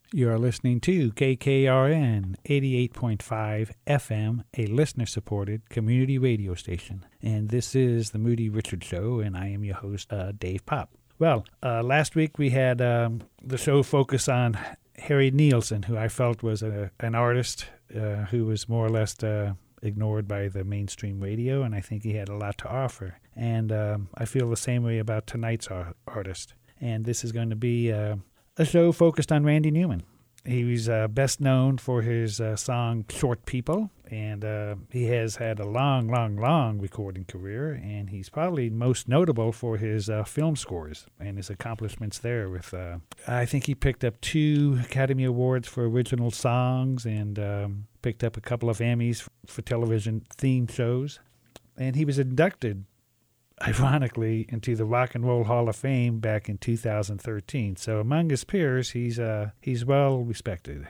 You are listening to KKRN 88.5 FM, a listener-supported community radio station. And this is the Moody Richard Show, and I am your host, Dave Pop. Well, last week we had the show focus on Harry Nilsson, who I felt was an artist who was more or less ignored by the mainstream radio, and I think he had a lot to offer. And I feel the same way about tonight's artist. And this is going to be a show focused on Randy Newman. He was best known for his song Short People, and he has had a long recording career, and he's probably most notable for his film scores and his accomplishments there. With I think he picked up 2 Academy Awards for original songs and picked up a couple of Emmys for television theme shows, and he was inducted, ironically, into the Rock and Roll Hall of Fame back in 2013. So among his peers, he's well respected.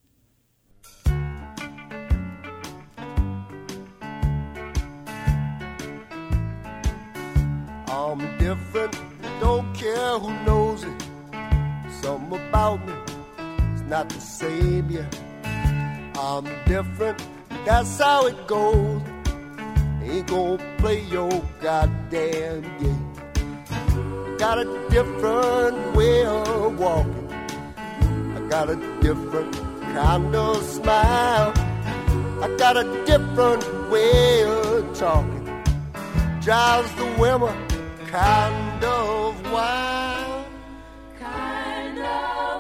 I'm different, don't care who knows it. Something about me is not the same yet. I'm different, that's how it goes. Ain't gonna play your goddamn game. Got a different way of walking. I got a different kind of smile. I got a different way of talking. Drives the women kind of wild. Kind of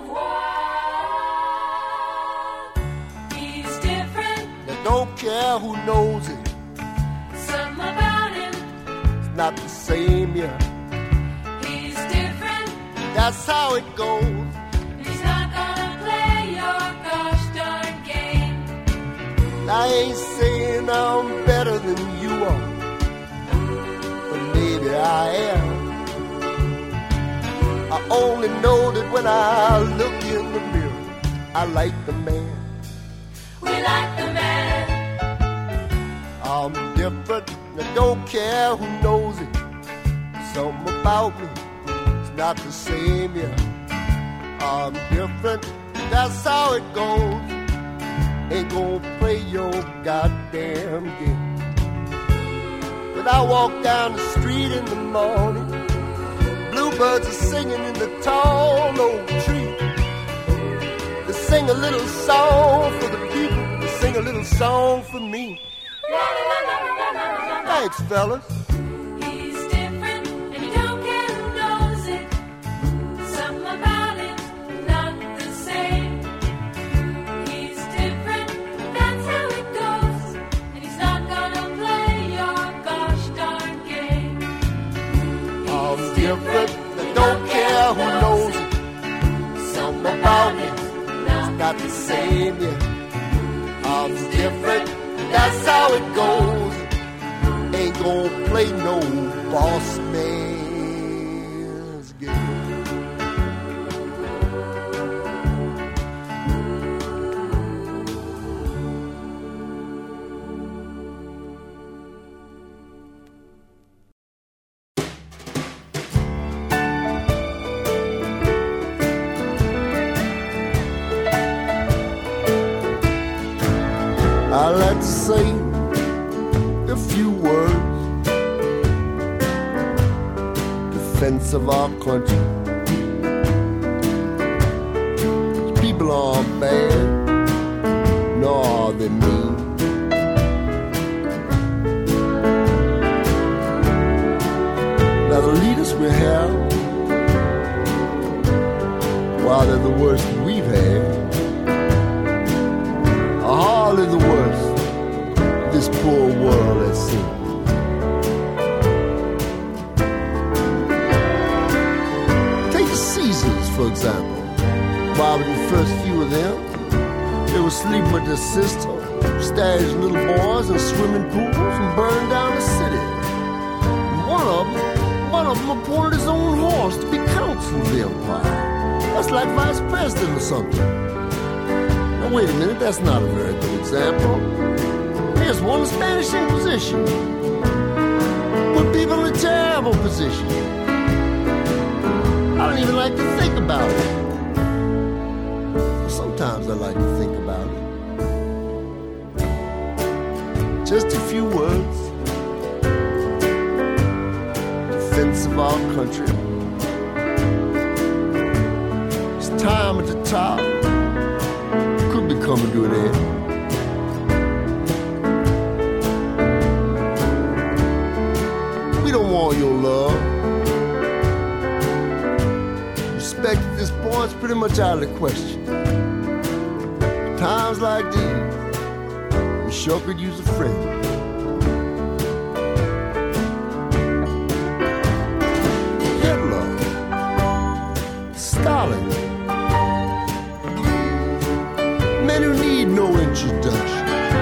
wild. He's different. They don't care who knows it. Something about him It's not the same yet. He's different. That's how it goes. He's not gonna play your gosh darn game. I ain't saying I'm better than you are, but maybe I am. I only know that when I look in the mirror, I like the man. We like the man. I'm different, I don't care who knows it. Something about me is not the same yet. I'm different, that's how it goes. Ain't gonna play your goddamn game. When I walk down the street in the morning, bluebirds are singing in the tall oak tree. They sing a little song for the people, they sing a little song for me. Thanks, fellas. He's different, and you don't care who knows it. Something about him, not the same. He's different, that's how it goes. And he's not gonna play your gosh darn game. I'm different, I don't care who knows it. Something about me is not the same yet. I'm different, that's how it goes. Ain't gonna play no boss man's game. I like to say a few words, defense of our country. People aren't bad, nor are they mean. Now the leaders we have, while they're the worst we've had, are hardly the worst this poor world has seen. Take the Caesars, for example. Why, with the first few of them, they were sleeping with their sister, staging little boys in swimming pools, and burned down the city. And one of them appointed his own horse to be consul of the empire. That's like vice president or something. Now, wait a minute, that's not a very good example. Here's one, the Spanish Inquisition. Put people in a terrible position. I don't even like to think about it. just a few words. Defense of our country. It's time at the top. Could be coming to an end. We don't want your love. Respect at this point's pretty much out of the question. Times like these, we sure could use a friend. Hitler, Stalin, men who need no introduction.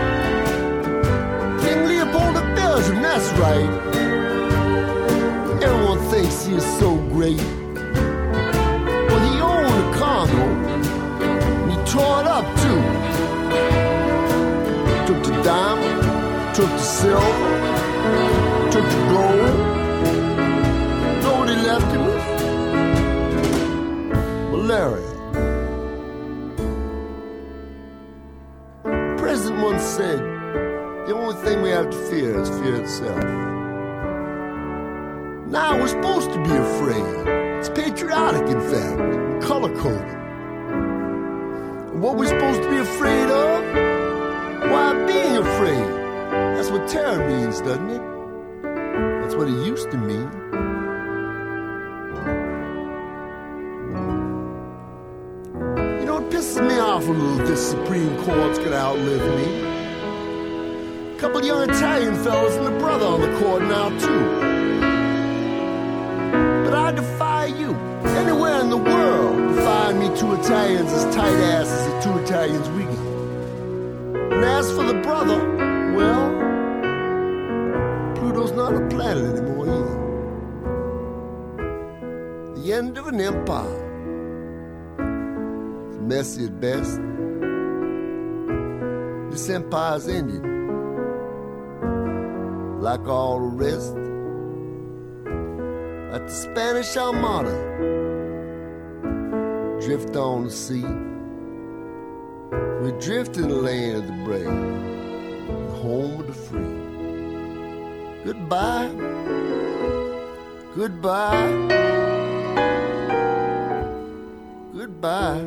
King Leopold of Belgium, that's right. Everyone thinks he is so great. Well, he owned the Congo, and he tore it up too. Took the diamond, took the silver, took the gold. Know what he left him with? Malaria. The president once said, the only thing we have to fear is fear itself. Now we're supposed to be afraid. It's patriotic, in fact, color-coded. And what we're supposed to be afraid of? Why, being afraid. That's what terror means, doesn't it? That's what it used to mean. You know, it pisses me off a little if this Supreme Court's gonna outlive me. A couple of young Italian fellas and a brother on the court now, too. But I defy you, anywhere in the world, to find me two Italians as tight asses as two Italians we got. And as for the brother, well, Pluto's not a planet anymore either. The end of an empire. It's messy at best. This empire's ended. Like all the rest. Like the Spanish Armada. Drift on the sea. We drift in the land of the brave, the home of the free. Goodbye, goodbye, goodbye.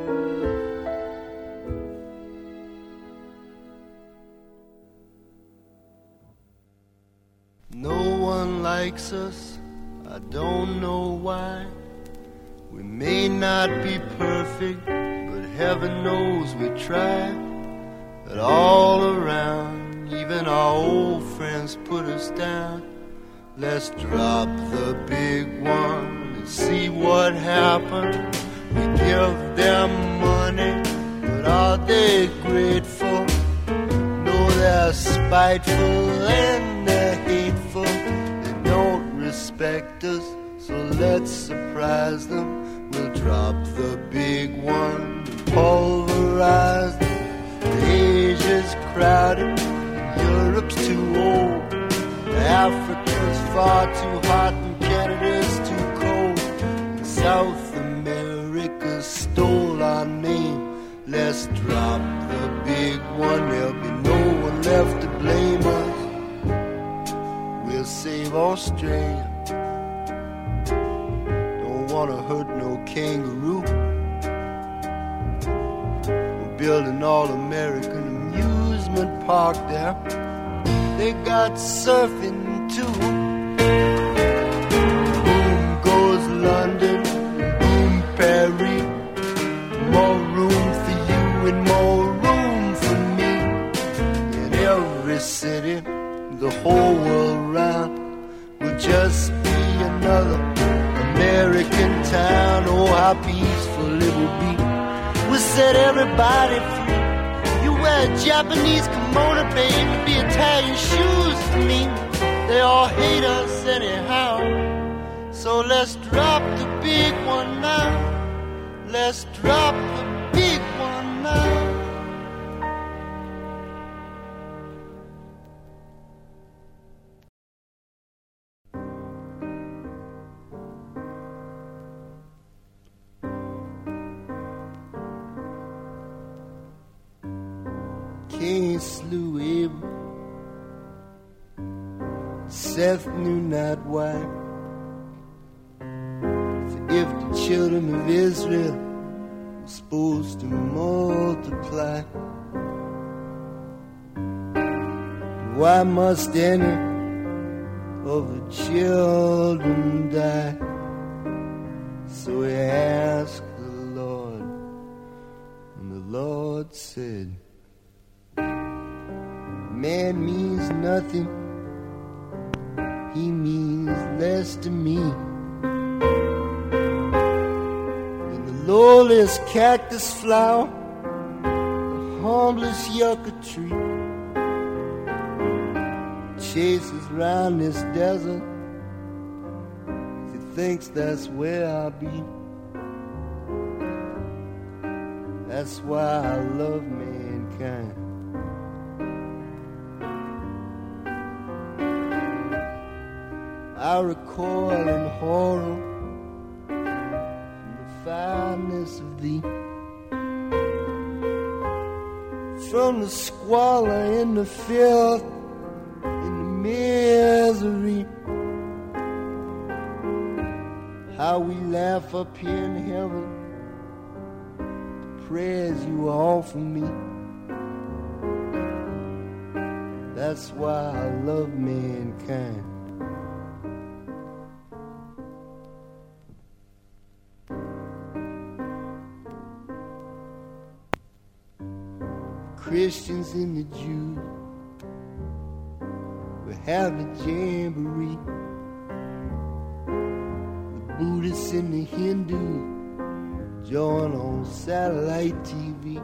No one likes us, I don't know why. We may not be perfect, but heaven knows we try. But all around, even our old friends put us down. Let's drop the big one and see what happens. We give them money, but are they grateful? No, they're spiteful and they're hateful. They don't respect us, so let's surprise them. We'll drop the big one, pulverize them. Asia's crowded, Europe's too old. Africa's far too hot and Canada's too cold. And South America stole our name. Let's drop the big one, there'll be no one left to blame us. We'll save Australia. Don't wanna hurt no kangaroo. We're building all-American amusement park there. They got surfing too. Boom goes London, boom Paris. More room for you and more room for me. In every city, the whole world round will just be another American town. Oh, how peaceful it will be. We'll set everybody free. You wear a Japanese kimono, baby, be Italian shoes for me. They all hate us anyhow. So let's drop the big one now. Let's drop the big one now. King slew Abel, Seth knew not why. For if the children of Israel were supposed to multiply, why must any of the children die? So he asked the Lord, and the Lord said, man means nothing, he means less to me than the lowliest cactus flower, the humblest yucca tree chases round this desert. He thinks that's where I'll be. That's why I love mankind. I recoil in horror from the fineness of thee, from the squalor and the filth and the misery. How we laugh up here in heaven, the prayers you offer me. That's why I love mankind. Christians and the Jews will have the jamboree. The Buddhists and the Hindus join on satellite TV.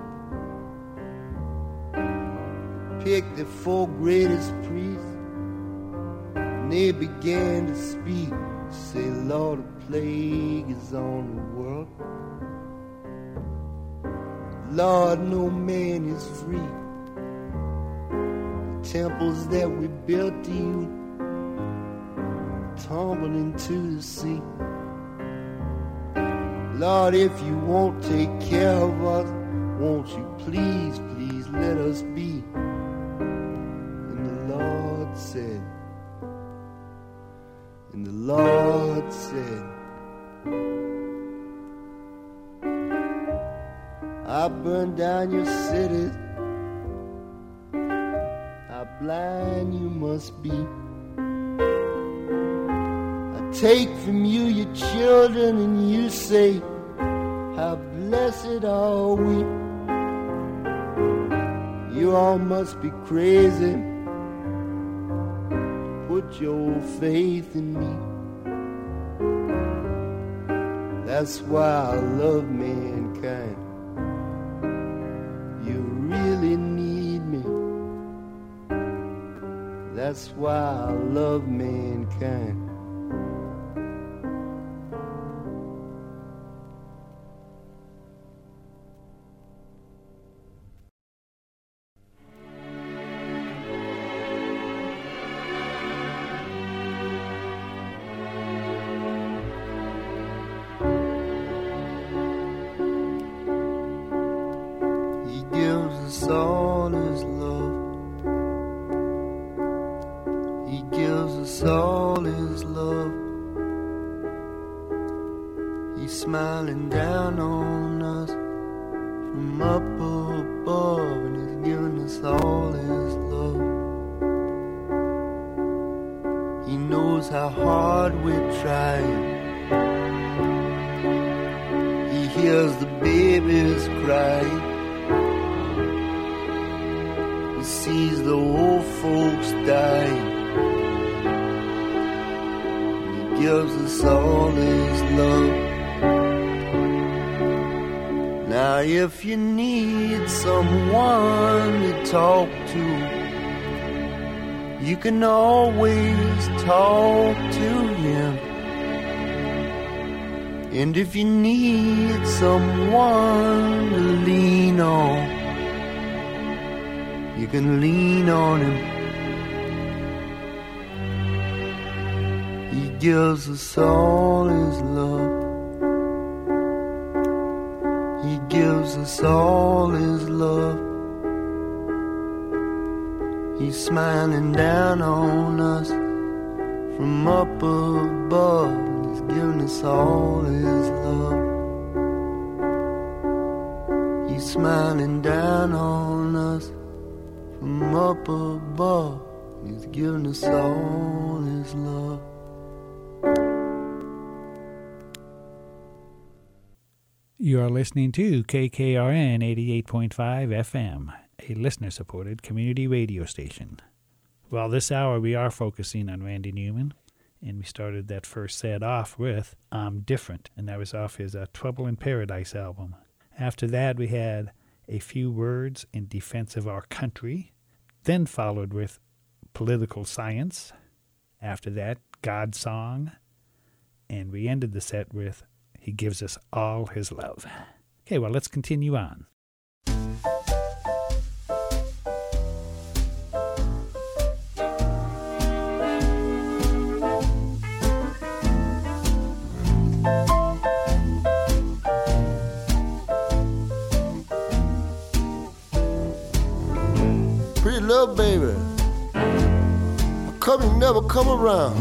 Pick the 4 greatest priests, and they began to speak. Say, Lord, a plague is on the world. Lord, no man is free. The temples that we built to you tumbled into the sea. Lord, if you won't take care of us, won't you please, please let us be? And the Lord said, and the Lord said, I burn down your cities, how blind you must be. I take from you your children and you say, how blessed are we. You all must be crazy, put your faith in me. That's why I love mankind. You really need me. That's why I love mankind. He gives us all his love. He gives us all his love. He's smiling down on us from up above, and he's giving us all his love. He knows how hard we're trying. He hears the babies crying. He sees the old folks dying. He gives us all his love. Now if you need someone to talk to, you can always talk to him. And if you need someone to lean on, you can lean on him. He gives us all his love. He gives us all his love. He's smiling down on us from up above. He's giving us all his love. He's smiling down on us from up above. He's giving us all his love. You are listening to KKRN 88.5 FM, a listener-supported community radio station. Well, this hour we are focusing on Randy Newman, and we started that first set off with I'm Different, and that was off his Trouble in Paradise album. After that, we had A Few Words in Defense of Our Country, then followed with Political Science. After that, God's Song, and we ended the set with He Gives Us All His Love. Okay, well, let's continue on. Pretty little baby, how come you never come around?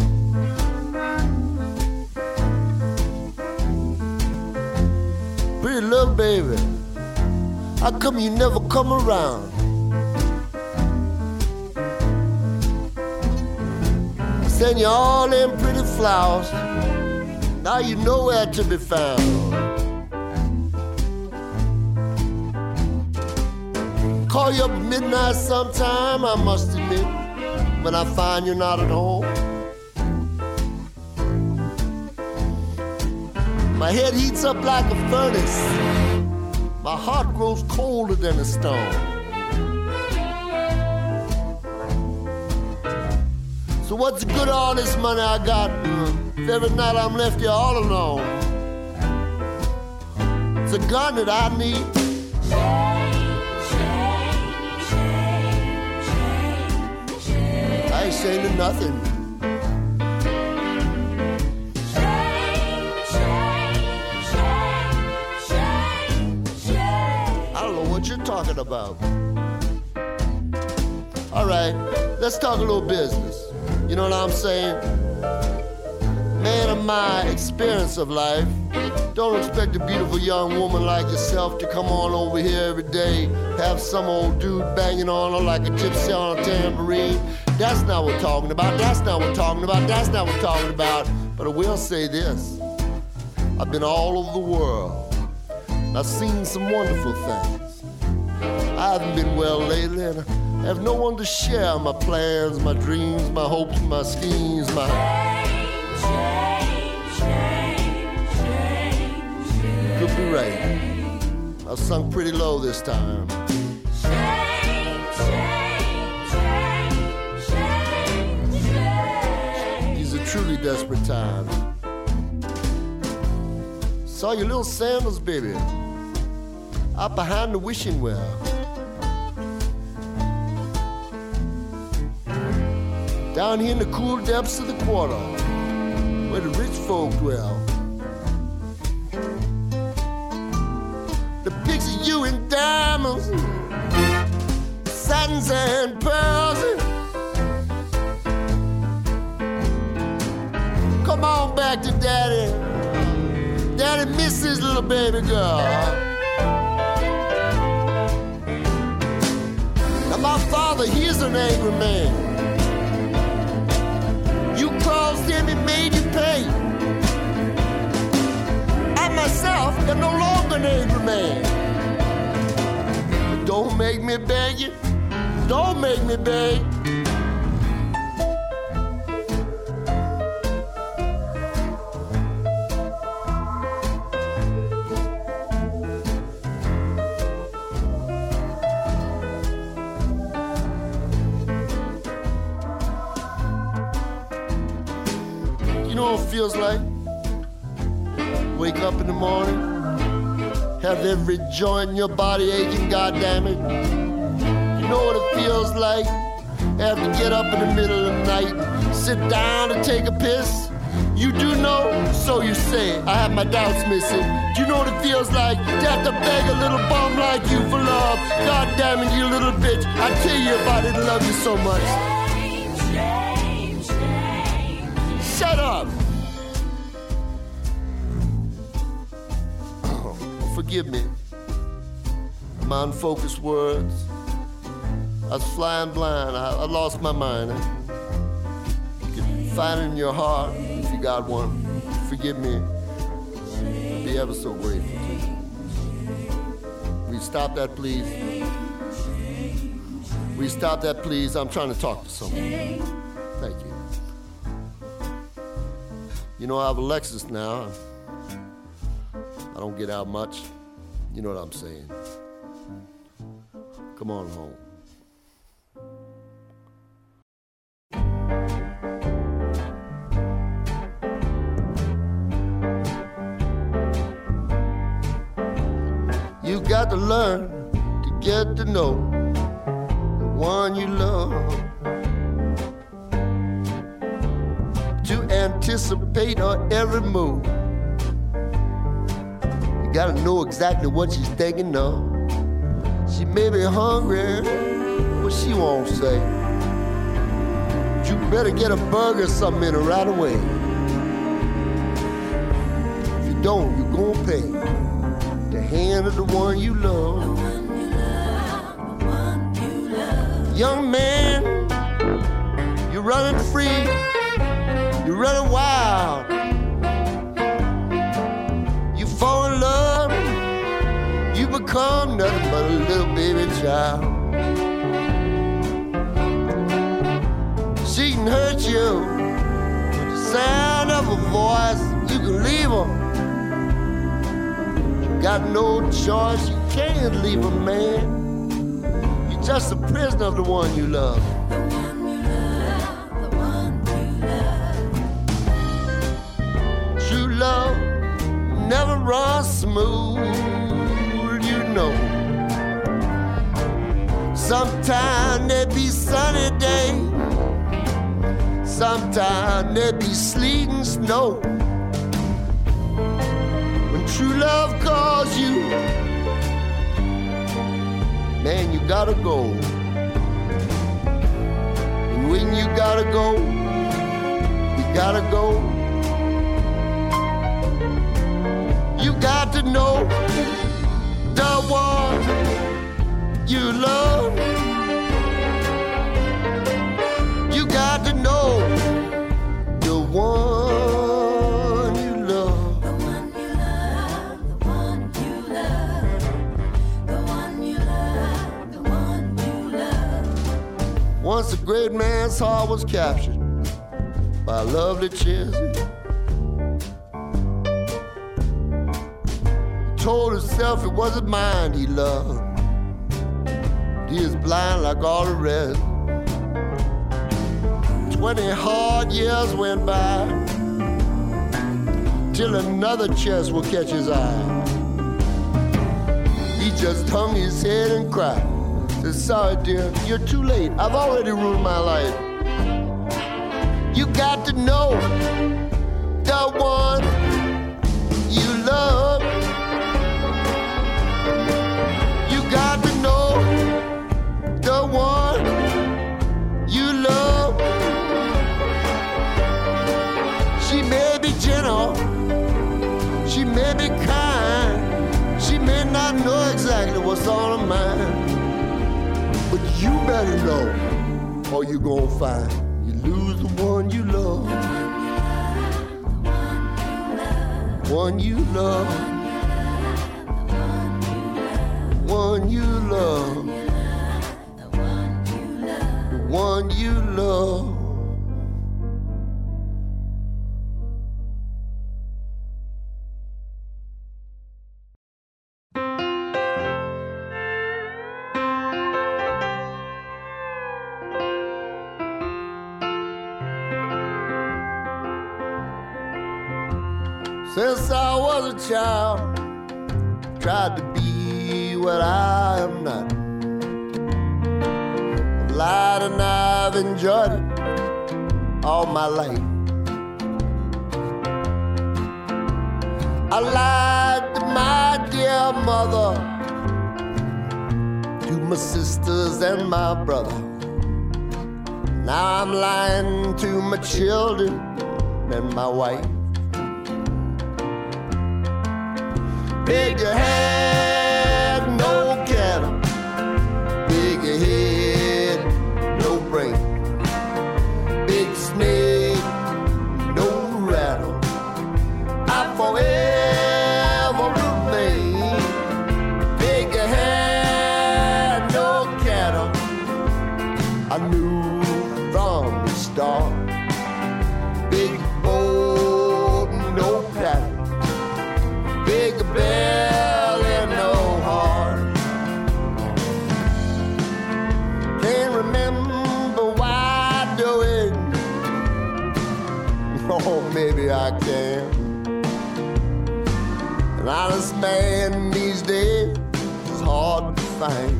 Pretty little baby, how come you never come around? I send you all them pretty flowers, now you nowhere to be found. Call you up at midnight sometime, I must admit, when I find you're not at home. My head heats up like a furnace, my heart grows colder than a stone. So what's the good of all this money I got if every night I'm left here all alone? It's a gun that I need. I ain't saying to nothing. I don't know what you're talking about. All right, let's talk a little business. You know what I'm saying? Man of my experience of life, don't expect a beautiful young woman like yourself to come on over here every day, have some old dude banging on her like a gypsy on a tambourine. That's not what we're talking about. That's not what we're talking about. That's not what we're talking about. But I will say this. I've been all over the world. I've seen some wonderful things. I haven't been well lately, and I have no one to share my plans, my dreams, my hopes, my schemes, my... Could be right. I've sung pretty low this time. These are truly desperate times. Saw your little sandals, baby, out behind the wishing well. Down here in the cool depths of the quarter, where the rich folk dwell. The pics of you in diamonds, satins and pearls. Come on back to daddy. Daddy misses little baby girl. Now my father, he's an angry man. You crossed him, he made you pay. I myself am no longer an angry man. But don't make me beg you. Don't make me beg. You know what it feels like? Wake up in the morning, have every joint in your body aching, goddammit. You know what it feels like? Have to get up in the middle of the night, sit down and take a piss. You do know, so you say. I have my doubts missing. Do you know what it feels like to have to beg a little bum like you for love? God damn it, you little bitch. I tell you if I didn't love you so much. Shut up! Forgive me. My unfocused words. I was flying blind. I lost my mind. You can find it in your heart if you got one. Forgive me. I'd be ever so grateful to you. Will you stop that, please? Will you stop that, please? I'm trying to talk to someone. Thank you. You know, I have a Lexus now. I don't get out much. You know what I'm saying. Come on home. You got to learn to get to know the one you love, to anticipate her every move. You gotta know exactly what she's thinking of. She may be hungry, but she won't say. But you better get a burger or something in her right away. If you don't, you're gonna pay. The hand of the one you love. The one you love, the one you love. Young man, you're running free, you're running wild. You fall in love, you become nothing but a little baby child. She can hurt you with the sound of her voice. You can leave her. Got no choice, you can't leave a man. You're just a prisoner of the one you love. The one you love, the one you love. True love never runs smooth, you know. Sometimes there be sunny days, sometimes there be sleet and snow. True love calls you, man, you gotta go. And when you gotta go, you gotta go. You got to know the one you love. You got to know the one. Once a great man's heart was captured by a lovely Chelsea. He told himself it wasn't mine he loved. He is blind like all the rest. 20 hard years went by till another chest will catch his eye. He just hung his head and cried. Sorry, dear, you're too late. I've already ruined my life. You got to know the one you love. You got to know the one you love. She may be gentle, she may be kind, she may not know exactly what's on her mind. But you better know, or you gon' find you lose the one you love. One you love. One you love. The one you love. Since I was a child, tried to be what I am not. I've lied and I've enjoyed it all my life. I lied to my dear mother, to my sisters and my brother. Now I'm lying to my children than my wife. Bigger head, no cattle. Bigger head, no brain. Big snake, no rattle. I forever remain. Bigger head, no cattle. I knew from the start. Big boat, no paddle. Big belly, no heart. Can't remember why I do it. Oh, maybe I can. An honest man these days is hard to find.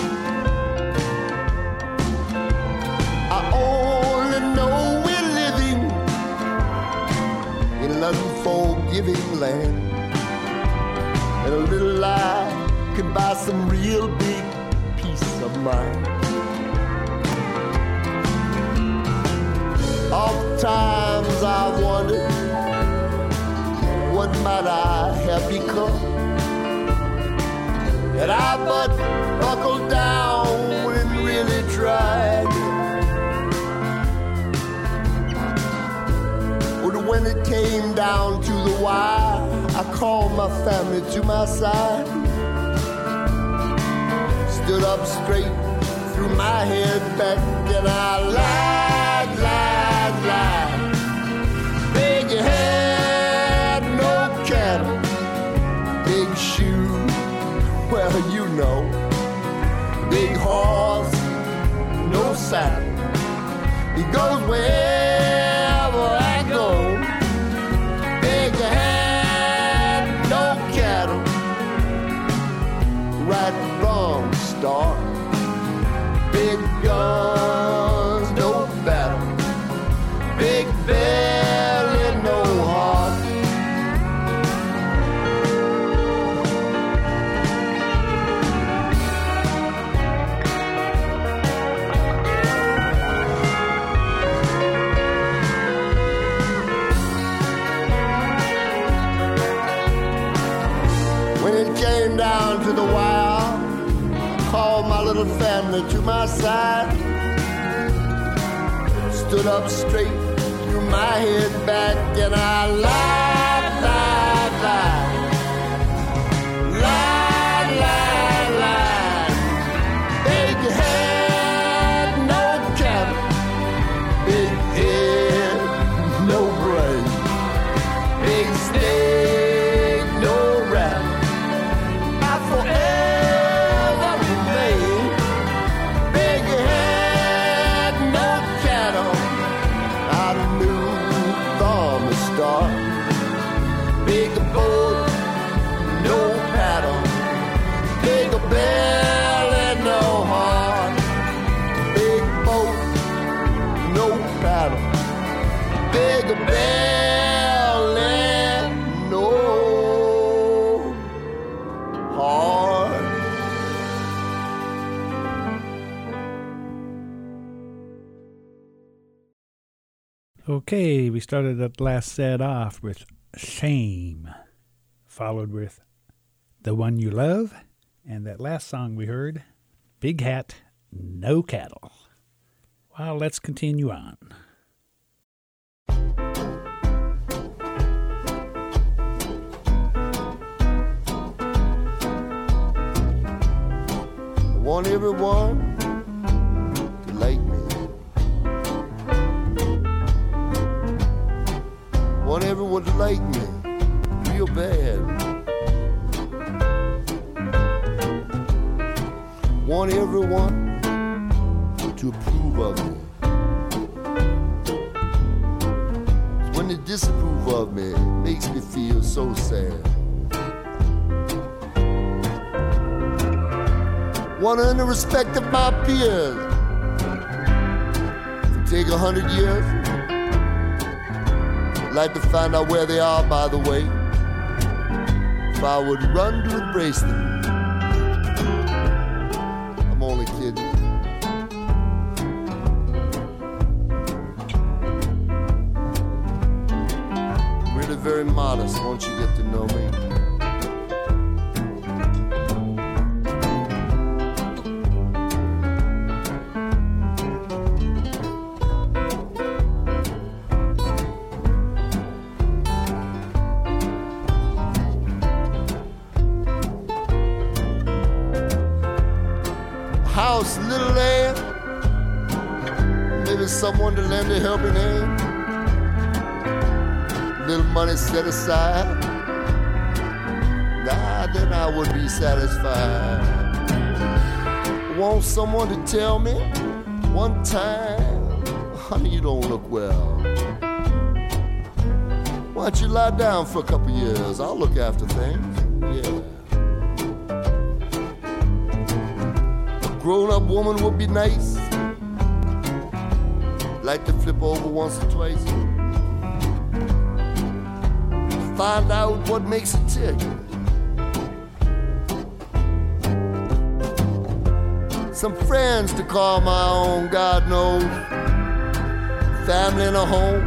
I only know we're living in an unforgiving land. And a little lie can buy some real big peace of mind. Oftentimes I wondered, what might I have become? Had I but buckled down and really tried. But when it came down to the wire, I called my family to my side. Stood up straight, threw my head back, and I lied, lied, lied. Big head, no cattle. Big shoe, well, you know. Big horse, no saddle. He goes wherever I go. Big head, no cattle. Right from the start. Big guns, no battle. Big belly, no heart. When it came down to the wire, called my little family to my side. Stood up straight, threw my head back, and I lied, lied, lied. Lied, lied, lied. Big head, no cattle. Big head, no brain. Big snake, no rat. I forever remain. Big head, no cattle. I knew from the start. Big boat, no paddle. Big belly, no heart. Big boat, no paddle. Big belly, no heart. Okay, we started that last set off with Shame, followed with The One You Love, and that last song we heard, Big Hat, No Cattle. Well, let's continue on. I want everyone to like me. Want everyone to like me real bad. Want everyone to approve of me. When they disapprove of me, it makes me feel so sad. Want to earn the respect of my peers. It'll take 100 years. I'd like to find out where they are, by the way, if I would run to embrace them. I'm only kidding. modest, won't you get to know me? House, little land, maybe someone to lend a helping hand. Little money set aside, nah, then I would be satisfied. Want someone to tell me one time, honey, you don't look well. Why don't you lie down for a couple years? I'll look after things, yeah. A grown-up woman would be nice, like to flip over once or twice. Find out what makes it tick. Some friends to call my own, God knows. Family in a home.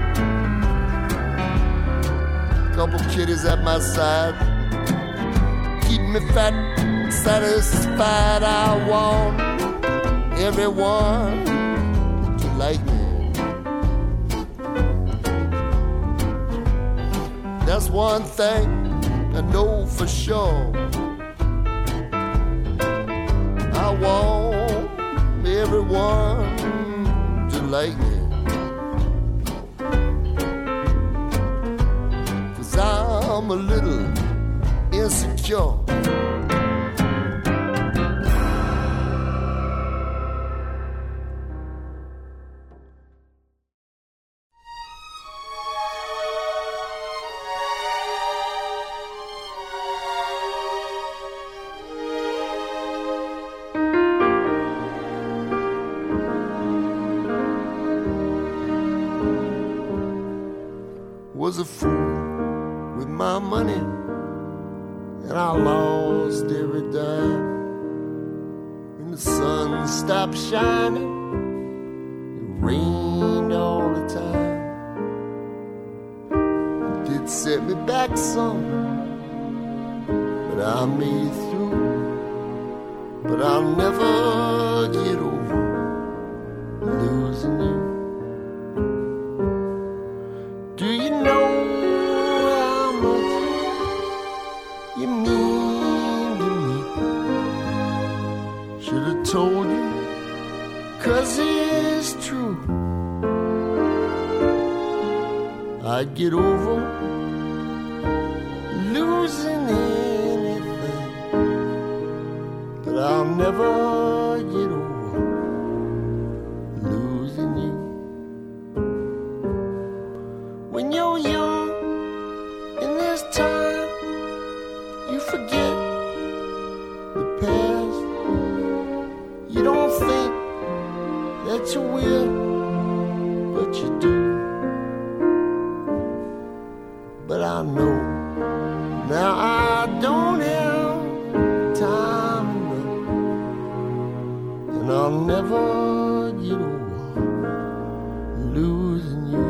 Couple kiddies at my side. Keep me fat, satisfied. I want everyone to like me. That's one thing I know for sure. I want everyone to like me. 'Cause I'm a little insecure. Was a fool with my money, and I lost every dime. When the sun stopped shining, it rained all the time. It did set me back some, but I made it through. But I'll never get over losing you. Do you know how much you mean to me? Should have told you, 'cause it's true. I'd get over losing anything, but I'll never get over losing you. When you're young, in this time, you forget the past. You don't think that you will, but you do. But I know now I don't have time enough, and I'll never get over losing you.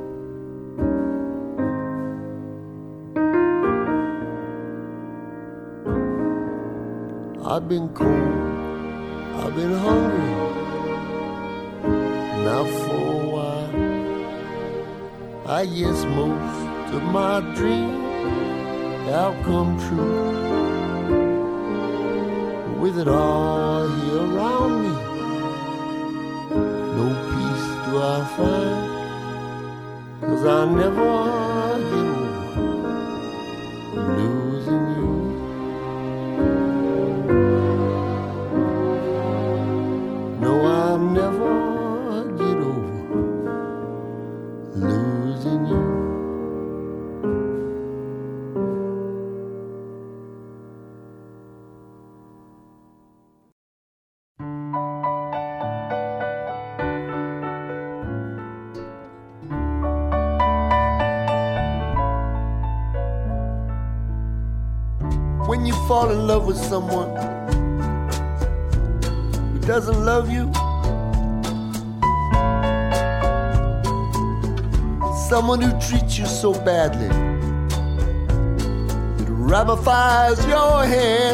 I've been cold, I've been hungry, now for a while. I guess most of my dreams have come true. With it all here around me, no peace do I find, 'cause I never get over losing you. I'll never get over losing you. When you fall in love with someone who doesn't love you, someone who treats you so badly, ramifies your head.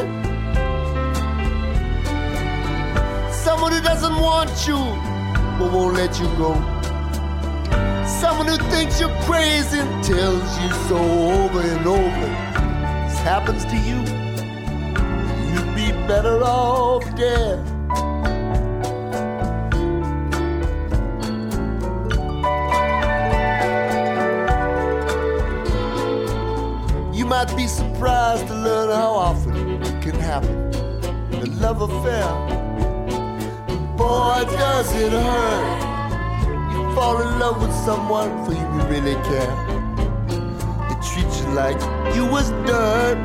Someone who doesn't want you but won't let you go. Someone who thinks you're crazy and tells you so over and over. This happens to you, you'd be better off dead. You might be surprised to learn how often it can happen. The love affair, boy, does it hurt. You fall in love with someone for you really care. They treat you like you was dirt.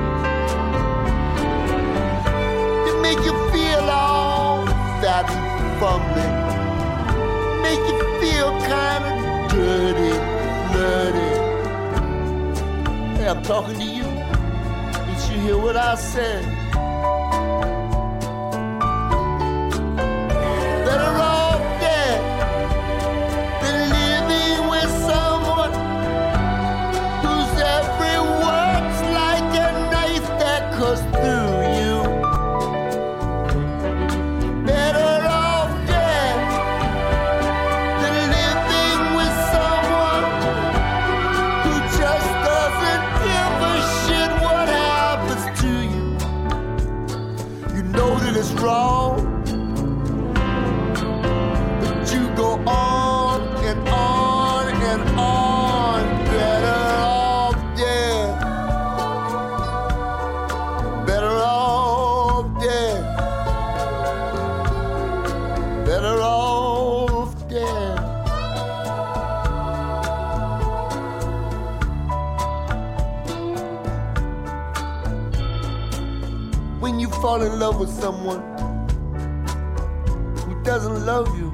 They make you feel all fat and fumbling. Make you feel kinda dirty, flirty. Hey, I'm talking to you. Did you hear what I said? Better off dead than living with someone whose every word's like a knife that cuts through you. Better off dead than living with someone who just doesn't give a shit what happens to you. You know that it's wrong, but you go on and on and on. Better off dead. Better off dead. Better off dead. When you fall in love with someone who doesn't love you,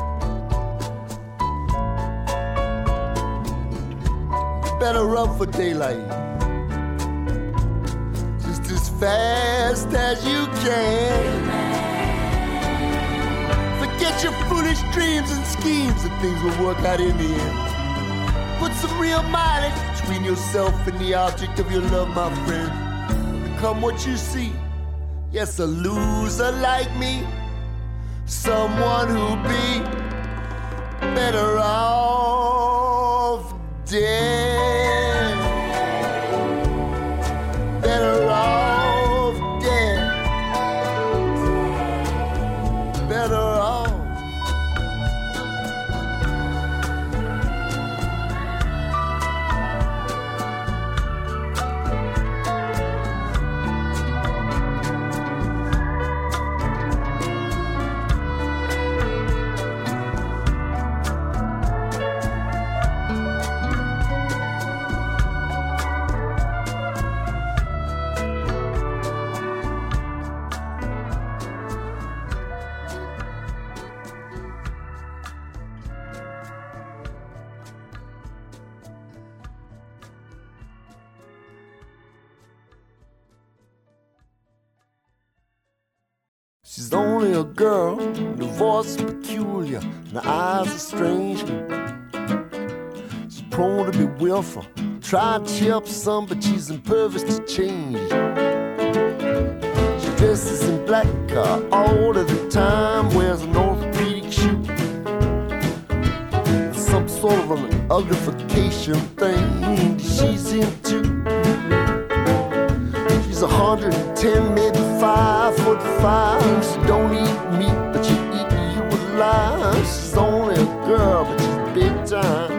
you better run for daylight just as fast as you can. Forget your foolish dreams and schemes, and things will work out in the end. Put some real mileage between yourself and the object of your love, my friend. Become what you see. Yes, a loser like me, someone who'll be better off dead. Better off dead. Better off. She's only a girl, and her voice is peculiar, and her eyes are strange. She's prone to be willful, try to help some, but she's impervious to change. She dresses in black all of the time, wears an orthopedic shoe, some sort of an uglification thing she's into. She's 110, maybe 5'5". She don't eat meat, but she eat you alive. She's only a girl, but she's big time.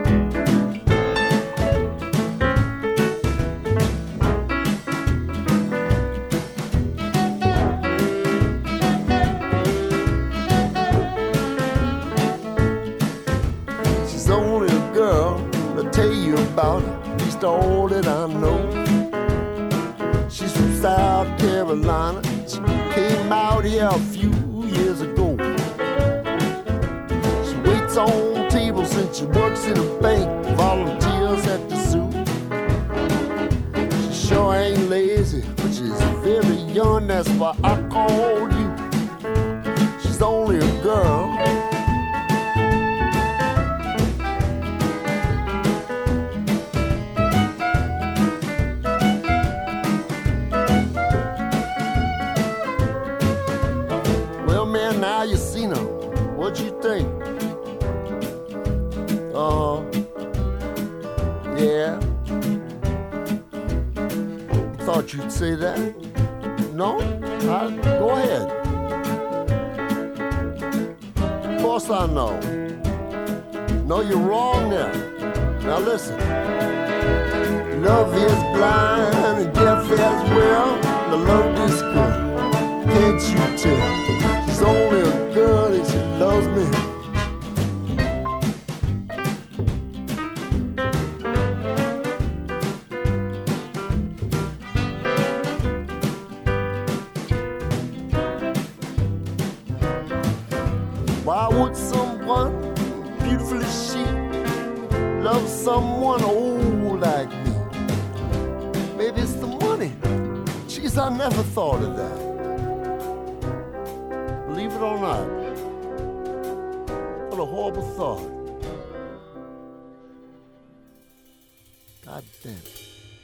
She's only a girl, I'll tell you about her, at least all that I know. She's from South Carolina. She came out here a few years ago. She waits on tables and she works in a bank, volunteers at the zoo. She sure ain't lazy, but she's very young, that's why I called you. She's only a girl. you seen her? What'd you think? Yeah. Thought you'd say that. No? Go ahead. Of course I know. No, you're wrong there. Now listen. Love is blind and deaf as well. The love is good. Can't you tell? She's only a girl and she loves me. Why would someone beautiful as she love someone old like me? Maybe it's the money. Jeez, I never thought of that. Believe it or not. What a horrible thought. God damn it.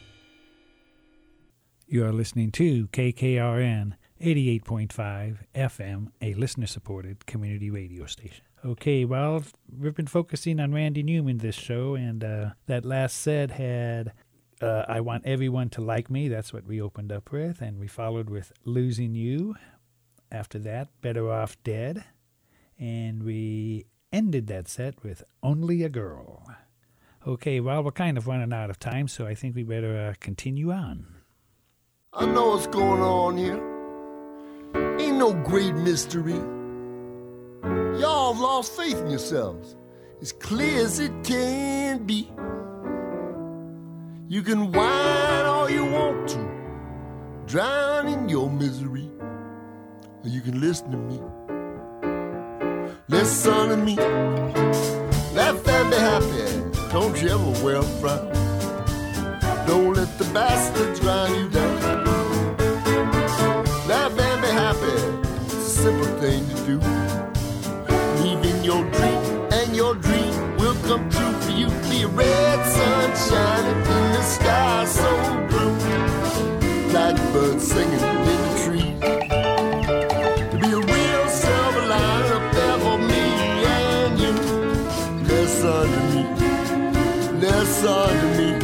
You are listening to KKRN 88.5 FM, a listener-supported community radio station. Okay, well, we've been focusing on Randy Newman this show, and that last set had I Want Everyone to Like Me. That's what we opened up with, and we followed with Losing You. After that, Better Off Dead. And we ended that set with Only a Girl. Okay, well, we're kind of running out of time, so I think we better continue on. I know what's going on here. Ain't no great mystery. Y'all have lost faith in yourselves. As clear as it can be. You can whine all you want to, drown in your misery. Or you can listen to me. Listen to me. Laugh and be happy. Don't you ever wear a frown. Don't let the bastards grind you down. Laugh and be happy. It's a simple thing to do. Believe in your dream, and your dream will come true for you. Be a red sun shining in the sky so blue. Blackbirds singing in the trees. To be a real silver line up there for me and you. Listen to me. Listen to me.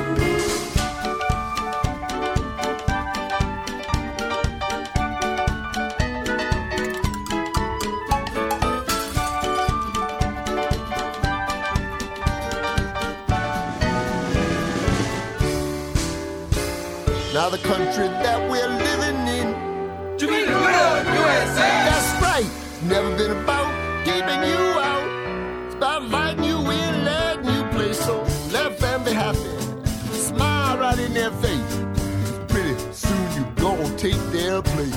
Now the country that we're living in, to be the real USA. That's right. It's never been about keeping you out. It's about inviting you in, letting you play. So let them be happy. Smile right in their face. Pretty soon you gonna take their place.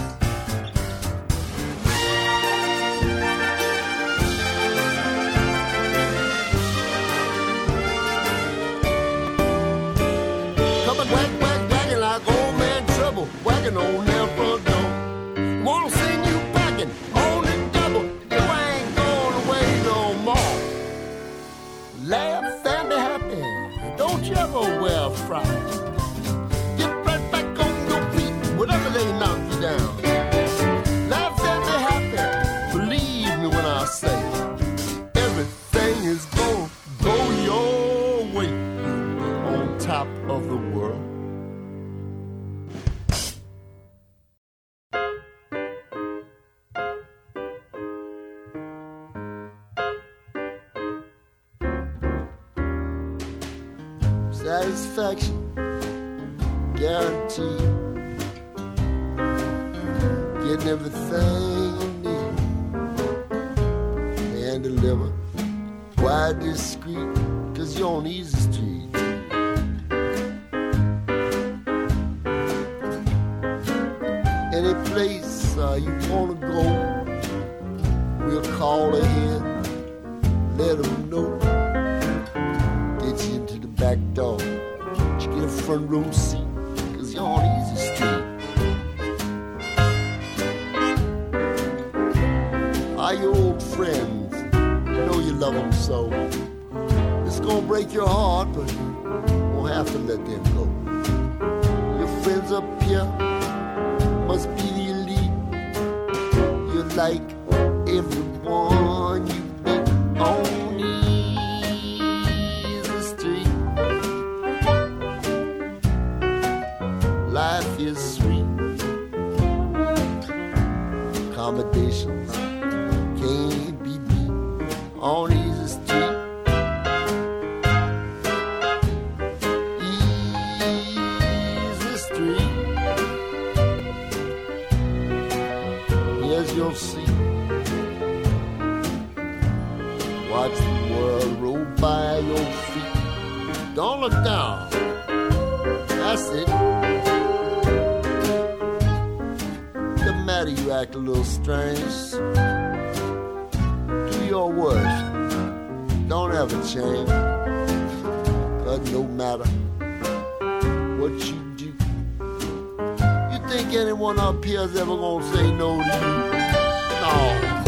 Wagging on their front door. Wanna send you packing on the double. You ain't going away no more. Laugh and be happy. Don't you ever wear a frown. Get right back on your feet, whatever they knock you down. Laugh and be happy. Believe me when I say everything is gonna go your way on top of the world. Satisfaction, guaranteed. Getting everything you need. Hand delivered, quiet, discreet, 'cause you're on easy street. Any place you wanna go, we'll call ahead, let them know. Get you into the back door, you get a front row seat, 'cause you're on easy street. Are your old friends, you know you love them so. It's gonna break your heart, but you won't have to let them go. Your friends up here must be the elite. You're like everyone you meet on Easy Street. Life is sweet. Accommodations can't be beat on Easy Street. Easy Street. Here's your seat. Watch the world roll by your feet. Don't look down. That's it. Doesn't matter you act a little strange. Do your worst. Don't ever change. 'Cause no matter what you do, you think anyone up here is ever gonna say no to you? No.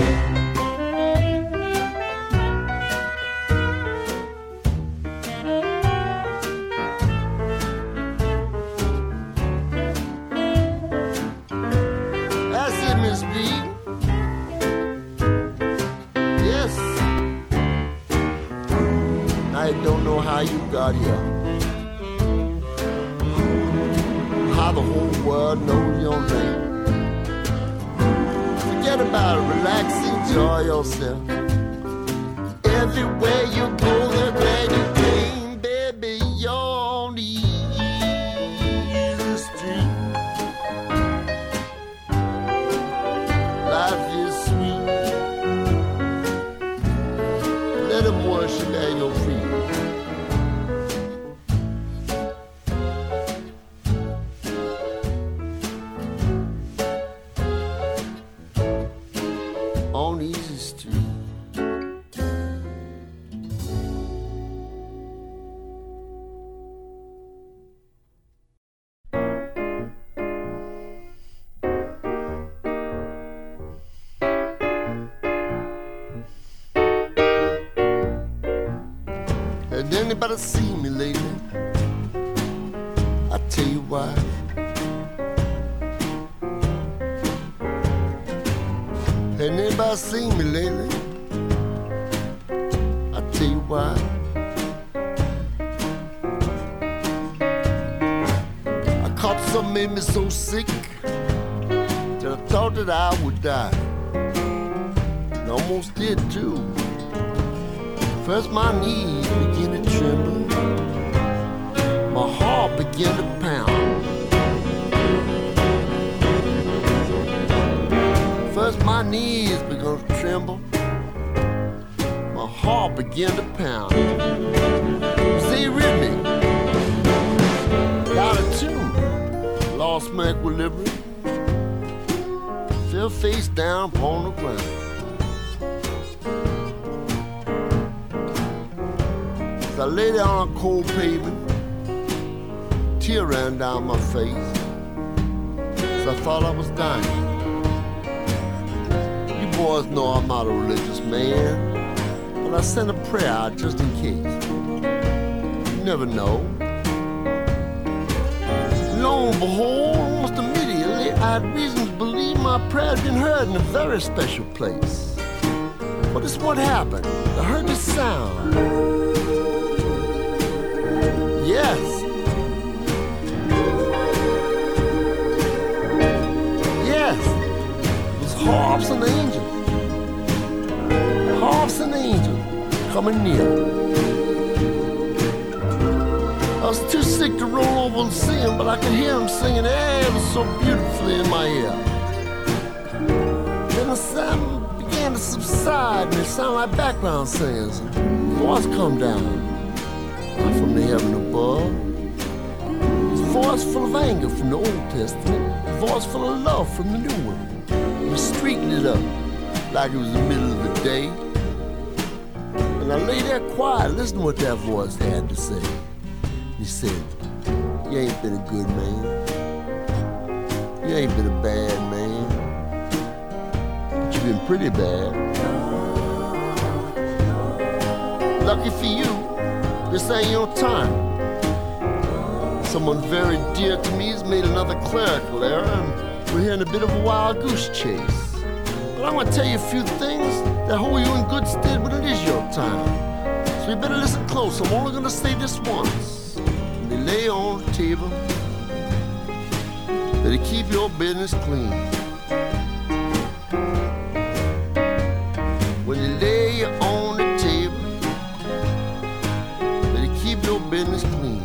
That's it, Miss B. Yes. I don't know how you got here. How the whole world knows your name. Forget about it, relax, enjoy yourself. Everywhere you go, they're glad you came, baby. You're on the Easy Street. Life is sweet. Let them worship at your feet. On Easy Street. Has anybody seen me lately? I tell you why. Has anybody seen me lately? I tell you why. I caught something made me so sick that I thought that I would die. And almost did too. First my knees began to tremble. My heart began to pound. First my knees began to tremble. My heart began to pound. See, rhythm, got a tune. Lost my equilibrium. Fell face down upon the ground. As I lay down on a cold pavement, tear ran down my face. As I thought I was dying. You boys know I'm not a religious man, but I sent a prayer out just in case. You never know. Lo and behold, almost immediately, I had reason to believe my prayer had been heard in a very special place. But this is what happened. I heard this sound. Yes. Yes. It was harps and angels. Harps and angels coming near. I was too sick to roll over and sing, but I could hear them singing ever so beautifully in my ear. Then the sound began to subside and it sounded like background singers. Voice come down. From the heaven above. His voice full of anger from the Old Testament. His voice full of love from the New one. The street lit up like it was the middle of the day. And I lay there quiet, listening to what that voice had to say. He said, you ain't been a good man. You ain't been a bad man. But you've been pretty bad. Lucky for you, this ain't your time. Someone very dear to me has made another clerical error, and we're here in a bit of a wild goose chase. But I'm gonna tell you a few things that hold you in good stead when it is your time. So you better listen close. I'm only gonna say this once. When they lay on the table, better keep your business clean. When they lay you on the table, better keep your business clean.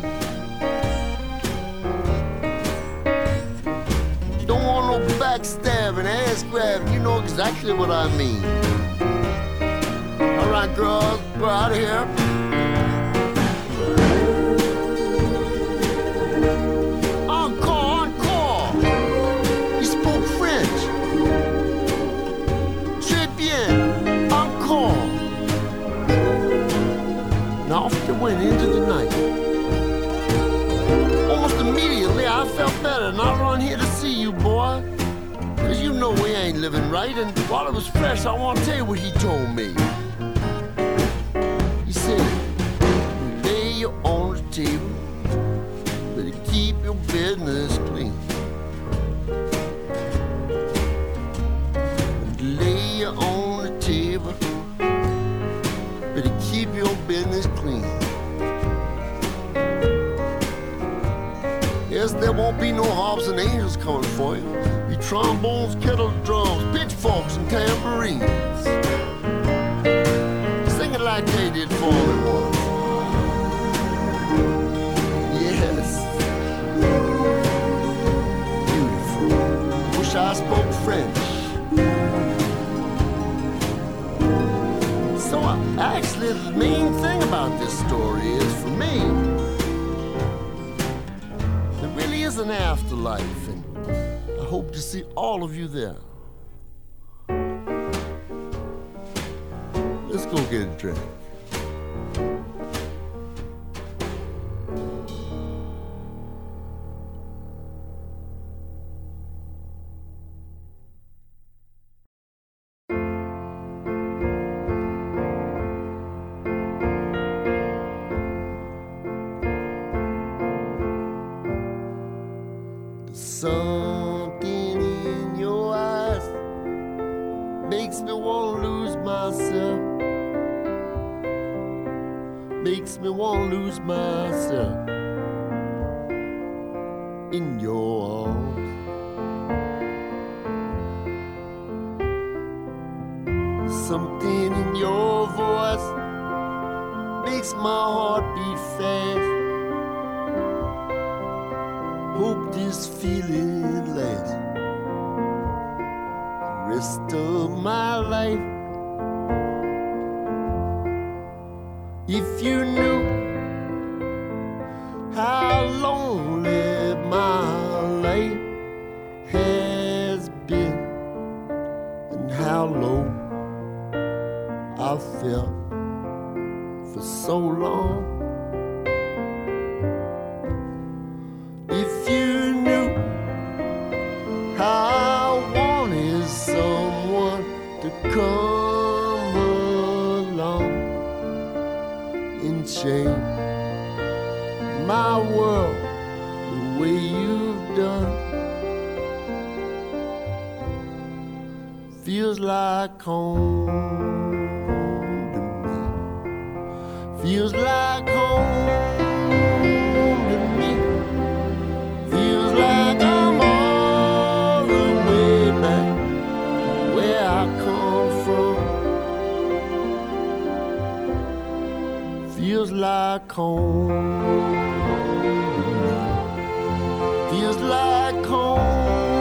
Don't want no backstabbing, ass grabbing. You know exactly what I mean. All right, girls, we're out of here. Encore, encore. You spoke French. Très bien. Encore. Now off they went into the night. Almost immediately I felt better, and I run here to see you, boy. Cause you know we ain't living right, and while it was fresh, I wanna tell you what he told me. He said, you lay you on the table, better keep your business clean. And lay you on the table, better keep your business clean. Yes, there won't be no harps and angels coming for you. Be trombones, kettle drums, pitchforks, and tambourines. Sing it like they did for me once. Yes. Beautiful. Wish I spoke French. So actually, the main thing about this story is, for me, there really is an afterlife, and I hope to see all of you there. Let's go get a drink. Something in your eyes makes me want to lose myself. Makes me want to lose myself in your arms. Something in your voice makes my heart beat fast. Hope this feeling lasts the rest of my life. If you knew how lonely my life has been, and how low I felt for so long. If you knew how I wanted someone to come along and change my world the way you've done. Feels like home to me. Feels like home to me. Feels like I'm all the way back where I come from. Feels like home to me. Feels like home.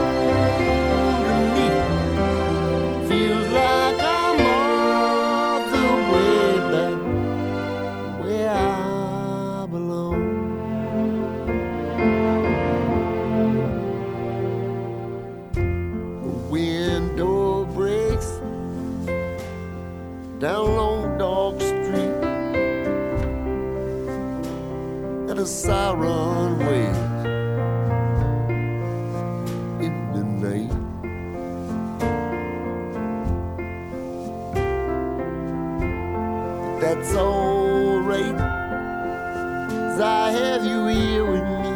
Feels like I'm all the way back where I belong. The window breaks down Long Dog Street, and a siren wails in the night. That's alright, 'cause I have you here with me,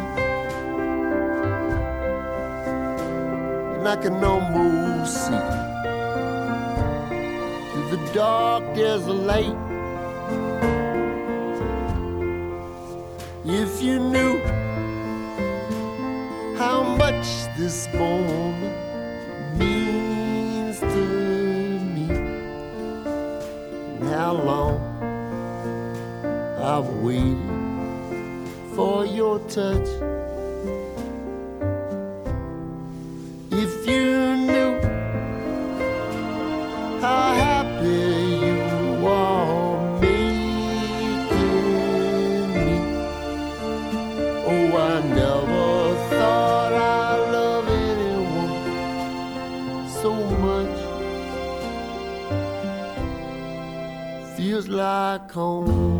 and I can almost see dark there's a light. If you knew how much this moment means to me, and how long I've waited for your touch. If you knew how happy you are making me. Oh, I never thought I loved anyone so much. Feels like home.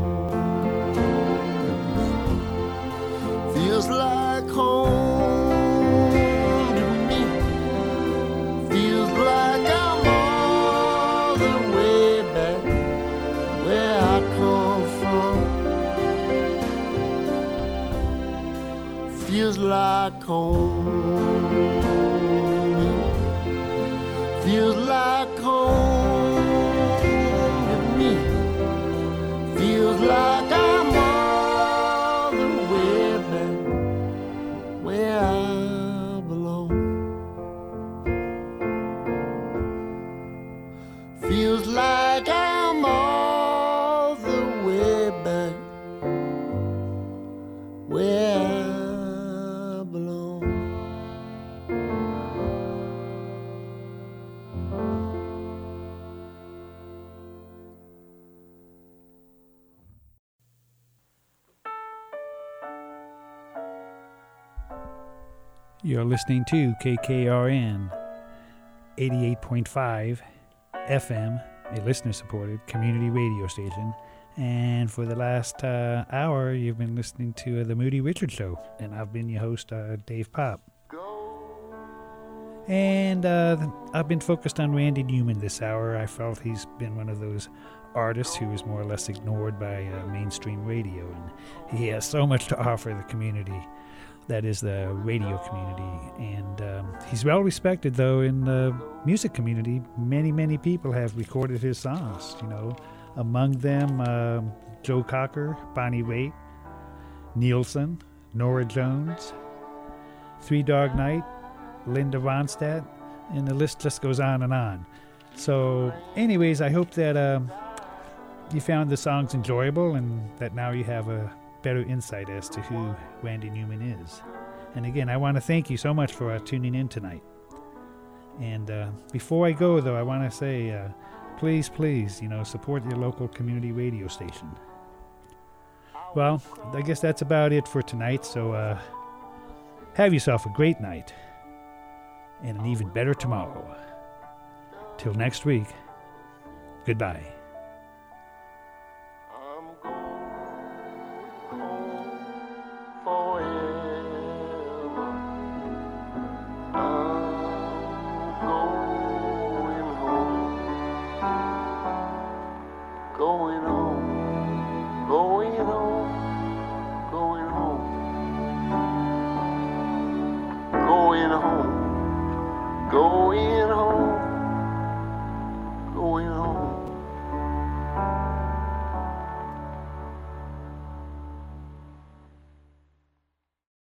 Feels like home to me. Feels like I'm all the way back where I come from. Feels like home. Feels like home to me. Feels like I'm all the way back where I belong. Feels like I'm all the way back where I belong. You're listening to KKRN 88.5 FM, a listener-supported community radio station. And for the last hour, you've been listening to The Moody Richard Show. And I've been your host, Dave Pop. And I've been focused on Randy Newman this hour. I felt he's been one of those artists who is more or less ignored by mainstream radio. And he has so much to offer the community. That is the radio community. And he's well respected, though, in the music community. Many, many people have recorded his songs, you know. Among them, Joe Cocker, Bonnie Raitt, Nielsen, Nora Jones, Three Dog Night, Linda Ronstadt, and the list just goes on and on. So, anyways, I hope that you found the songs enjoyable and that now you have a better insight as to who Randy Newman is. And again, I want to thank you so much for tuning in tonight. And before I go, though, I want to say, please, you know, support your local community radio station. Well, I guess that's about it for tonight. So have yourself a great night and an even better tomorrow. Till next week, goodbye. Going home.